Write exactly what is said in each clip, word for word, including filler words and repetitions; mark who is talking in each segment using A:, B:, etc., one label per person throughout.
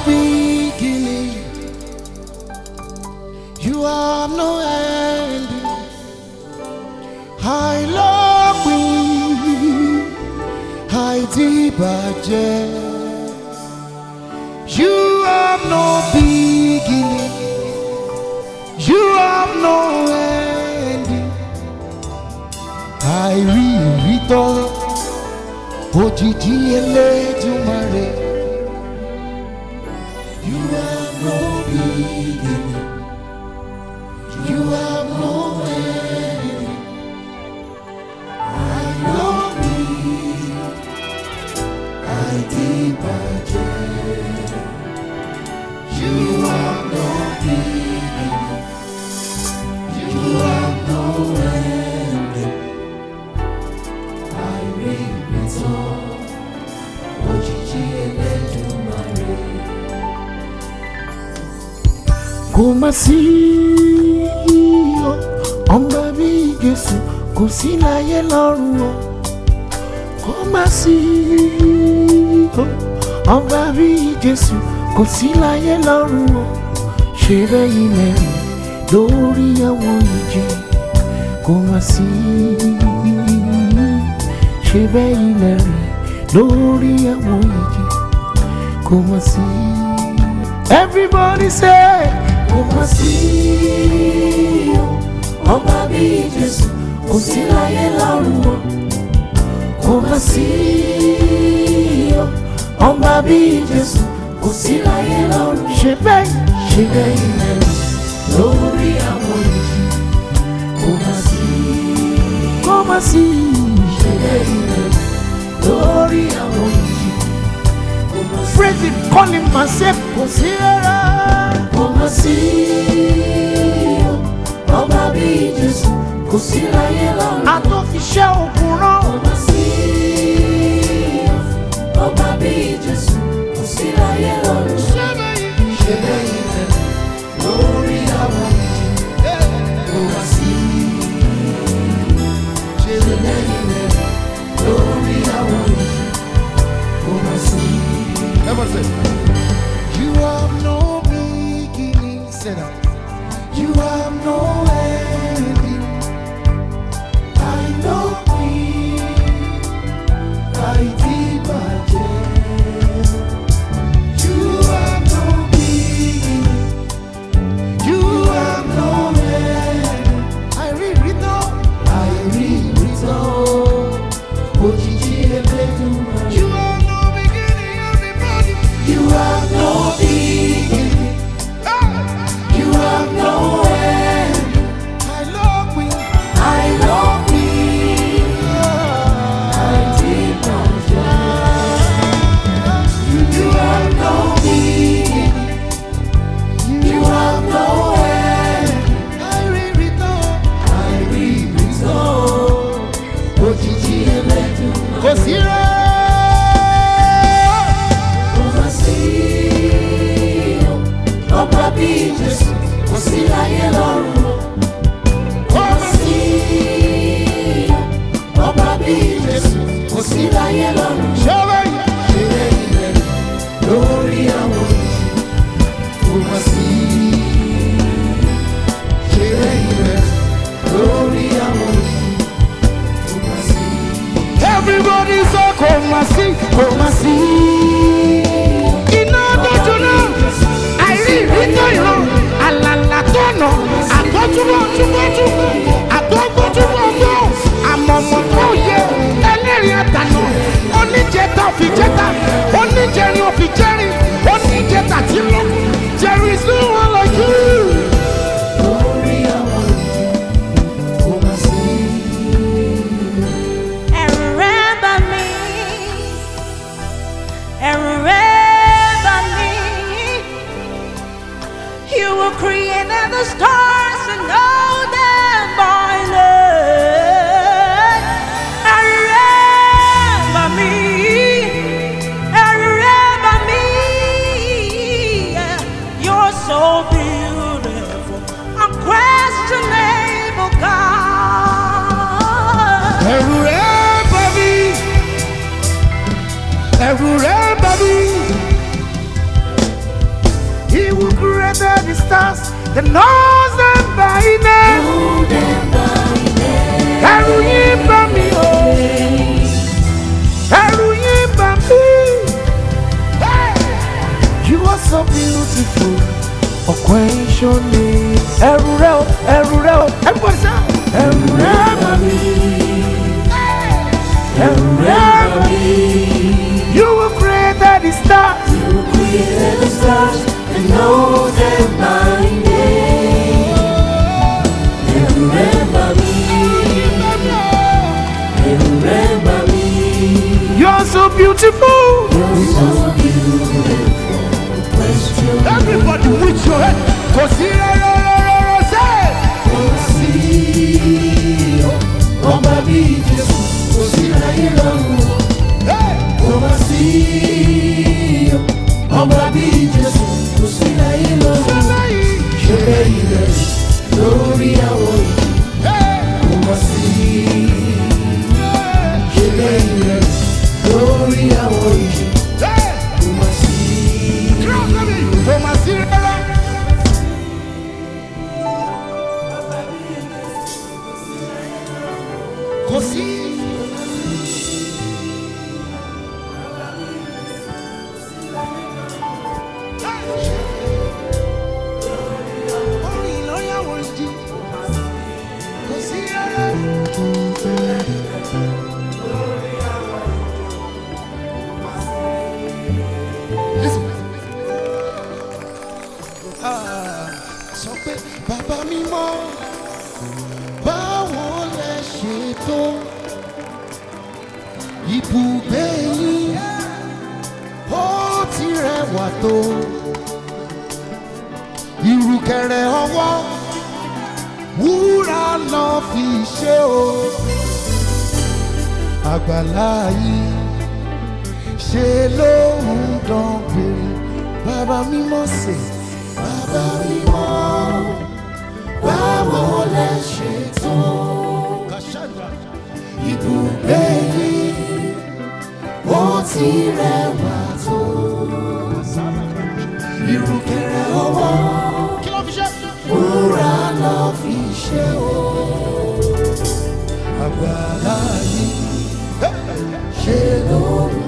A: beginning. You have no end. I love you. I did. You have no beginning. You have no ending. I read all. Òjìji Elédùmarè. You have no beginning. You have no ending. I love you. I did. You have no beginning. You have no ending. I read it all. Òjìji Elédùmarè. Kò mà sí o, ọba bí Jésù, kò sí láyé lọ́run o. Kò mà sí o, ọba bí Jésù, kò sí láyé lọ́run o. Ṣé bẹ́yìn lẹ́rìn lórí àwọn ìjì? Kò mà sí. Ṣé bẹ́yìn lẹ́rìn lórí àwọn ìjì? Kò mà sí. Everybody say, kò mà sí o, ọba bí Jésù, kò sí láyé lọ́run o. Kò mà sí o, ọba bí Jésù, kò sí láyé lọ́run. Ṣé bẹ́yìn, ṣé bẹ́yìn lẹ́rìn lórí àwọn ìjì? Kò mà sí. Kò mà sí. Ṣé bẹ́yìn lẹ́rìn lórí àwọn ìjì? Kò mà sí. Praise him, call him myself, kò sí rárá. Kò mà sí o, ọba bí Jésù, kò sí láyé lọ́run. Àtòfiṣẹ́ òkun rán. Kò mà sí o, ọba bí Jésù, kò sí láyé lọ́run. Ṣé bẹ́yìn, ṣé bẹ́yìn lẹ́rìn lórí àwọn ìjì? Kò mà sí. Ṣé bẹ́yìn lẹ́rìn lórí àwọn ìjì? Kò mà sí. Everybody say, you have no beginning. Say that. You have no ending. I know me. I did my best. You have no beginning. You have no ending. I read it all. I read it all. Òjìji Elédùmarè. You have no beginning, everybody. You have no beginning. You have no end. I love me. I love me. I did my job. You have no beginning. You have no end. I read it all. I read it all. Òjìji Elédùmarè. Kò sí rẹ̀. Kò mà sí o, ọba bí Jésù, kò sí láyé lọ́run o. Kò mà sí o, ọba bí Jésù, kò sí láyé lọ́run. Ṣé bẹ́yìn, ṣé bẹ́yìn lẹ́rìn lórí àwọn ìjì? Kò mà sí. Ṣé bẹ́yìn lẹ́rìn lórí àwọn ìjì? Kò mà sí. Everybody say, kò mà sí, kò mà sí. Iná tó jóná, àìrí ìrítọ́ ìran, àlàlà tó nà, àtọ́júbọ̀ túbọ̀tú, àtọ́gbọ́túbọ̀tú, àmọ̀mọ̀ tó yẹ, ẹlẹ́rìí àtànà, oníjẹta òfìjẹta, oníjẹrin òfìjẹrin, oníjẹta tí lọ, there is no one like you. Lórí àwọn ìjì, kò mà sí.
B: Ẹ̀rù rẹ̀ bà mí, ẹ̀rù rẹ̀ bà mí. You will create the stars and know them by name. Ẹ̀rù rẹ̀ bà mí, ẹ̀rù rẹ̀ bà mí. You're so beautiful, unquestionable God.
A: Ẹ̀rù rẹ̀ bà mí. Ẹ̀rù rẹ̀ bà mí.
C: who created the stars, that knows them by name.
A: Know them by name.
C: Ẹ̀rù yín bà mí o, ẹ̀rù yín bà mí. Hey! You are so beautiful, unquestionably. Ẹ̀rù rẹ o, ẹ̀rù rẹ o, everybody shout. Ẹ̀rù rẹ bà mí, ẹ̀rù rẹ bà mí. You will create the stars.
A: You created the stars and know them by name. And remember me. And remember me.
C: You're so beautiful.
A: You're so beautiful. Question.
C: Everybody with your head. Cause here, say.
A: Ọba bí Jésù, kò sí láyé lọ́run. Ọba sí ọba bí Jésù, kò sí láyé lọ́run. Ṣé bẹ́ẹ̀ rẹ̀ lórí àwọn ìjì? Ọba sí ṣé bẹ́ẹ̀ rẹ̀ lórí àwọn ìjì? Ọba sí.
C: Kò sí. Orin lórí àwọn ìjì. Kò sí rárá. Listen. Ah, sọ pé bàbá mi mọ́. Báwo lẹ ṣe tó ibùgbé yín ó ti rẹwà tó ìrùkẹ̀rẹ̀ ọwọ́ wúrà lọ fi ṣe o àgbàlá yìí ṣe ló ń dán gbèrè bàbá mímọ́ ṣe bàbá mímọ́.
A: Báwo lẹ ṣe tó ibùgbé yín ó ti rẹwà tó ìrùkẹ̀rẹ̀ ọwọ́ wúrà lọ fi ṣe o
C: àgbàlá yìí
A: ṣe ló ń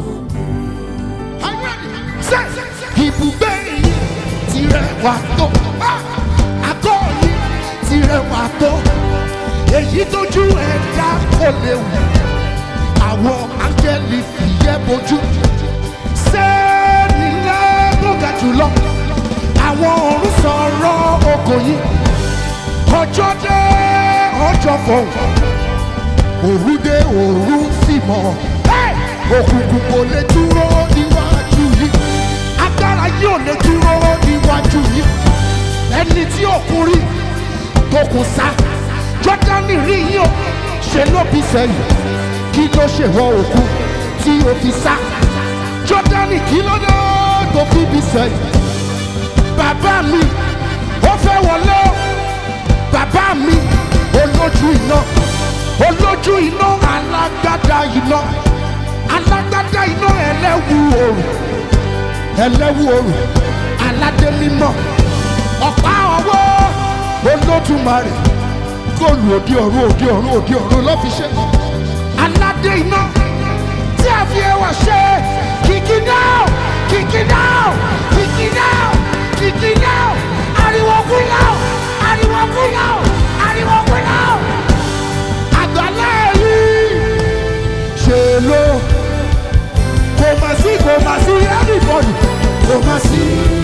C: dán. Ibùgbé yìí ti rẹwà tó. Àgọ́ yìí ti rẹwà tó. Èyí tójú ẹ̀dá kò lè wù. Àwọn áńgẹ́lì fìyẹ́ bojú. Sẹ́ẹ̀nì ńlá tó ga jùlọ. Àwọn ọ̀run sọ̀rọ̀ ògo yìí. Ọjọ́ dé ọjọ́ fọ̀hún. Òru dé òru sì mọ̀. Òkùnkùn kò lè dúró níwájú yìí. Agbára yìí ò lè dúró níwájú yìí. Ẹni tí òkun rí tó kù sá. Jọ́dánì rí yìí ó ṣe ló bí sẹ́yìn. Kí ló ṣe wọ òkun tí o fi sá? Jọ́dánì kí ló dé tó fi bí sẹ́yìn? Bàbá mi ó fẹ́ wọlé o. Bàbá mi olójú iná. Olójú iná alágbádá iná. Alágbádá iná ẹlẹ́wù òrùn. Ẹlẹ́wù òrùn aládé mímọ́. Ọ̀pá ọwọ́ Olódùmarè. Góòlù òde ọ̀run òde ọ̀run òde ọ̀run ló fi ṣe. Aládé iná tí a fi ẹwà ṣe. Kìkì náà kìkì náà kìkì náà kìkì náà. Ariwo kú náà ariwo kú náà ariwo kú náà. Àgbàlá yìí ṣe ló kò mà sí kò mà sí everybody kò mà sí.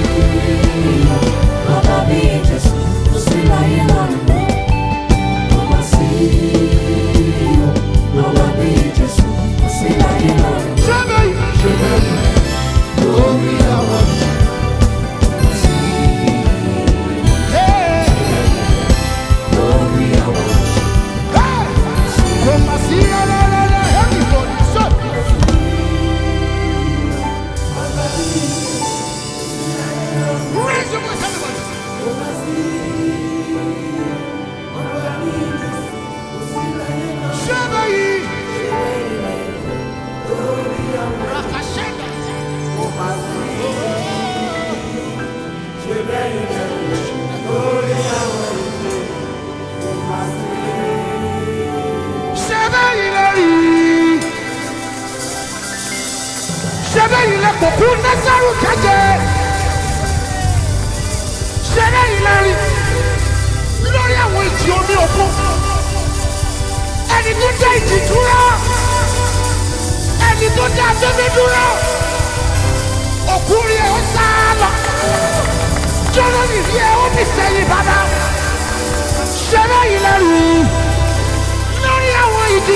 A: Ọba bí Jésù, kò sí láyé lọ́run. Ọba sí ọba bí Jésù, kò sí láyé lọ́run.
C: Ṣé bẹ́ẹ̀?
A: Ṣé bẹ́ẹ̀ lórí àwọn ìjì? Ọba sí lórí àwọn ìjì.
C: Kò mà sí rárá rárá everybody sọ. Nẹ́bùkádínẹ́sárù kéje. Ṣeré ìlérí lórí àwọn ìjì omi òkun. Ẹni tó dá ìjì dúró. Ẹni tó dá afẹ́fẹ́ dúró. Òkú rí ẹ ó sá lọ. Jọ́lọ́nì rí ẹ ó bì sẹ́yìn bàbá. Ṣeré ìlérí lórí àwọn ìjì.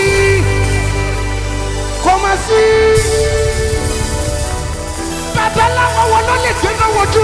C: Kò mà sí. Bàbá láwọn wọn ló lè gbé náà wojú